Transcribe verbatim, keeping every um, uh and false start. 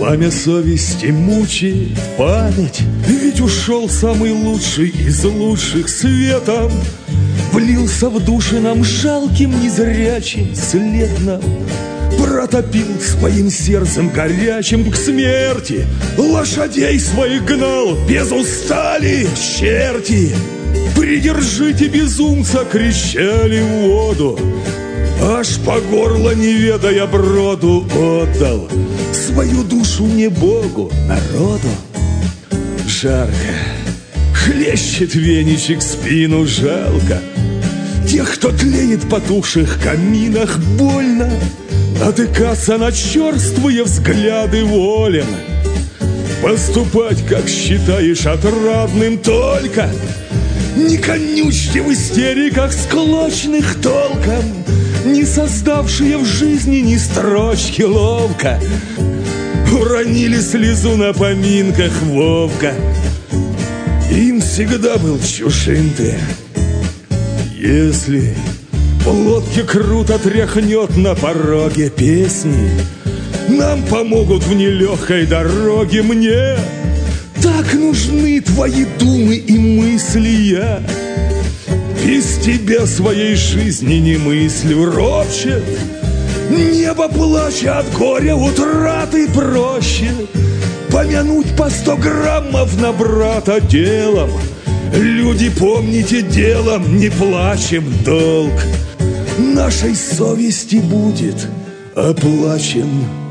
Пламя совести мучает память, ведь ушел самый лучший из лучших светом. Влился в души нам жалким незрячим след нам. Протопил своим сердцем горячим к смерти. Лошадей своих гнал без устали черти. Придержите безумца, кричали в воду. Аж по горло, не ведая броду, отдал свою душу не Богу, народу. Жарко, хлещет веничек спину, жалко тех, кто тлеет в потухших каминах. Больно натыкаться на черствые взгляды волен. Поступать, как считаешь отрадным, только не конючьте в истериках склочных толком, не создавшие в жизни ни строчки ловко. Уронили слезу на поминках Вовка. Им всегда был чужим ты. Если в лодке круто тряхнет на пороге песни, нам помогут в нелегкой дороге. Мне так нужны твои думы и мысли. Я без тебя своей жизни не мыслю. Ропщет небо, плача от горя утраты, проще помянуть по сто граммов на брата делом. Люди, помните, делом не плачем, долг нашей совести будет оплачен.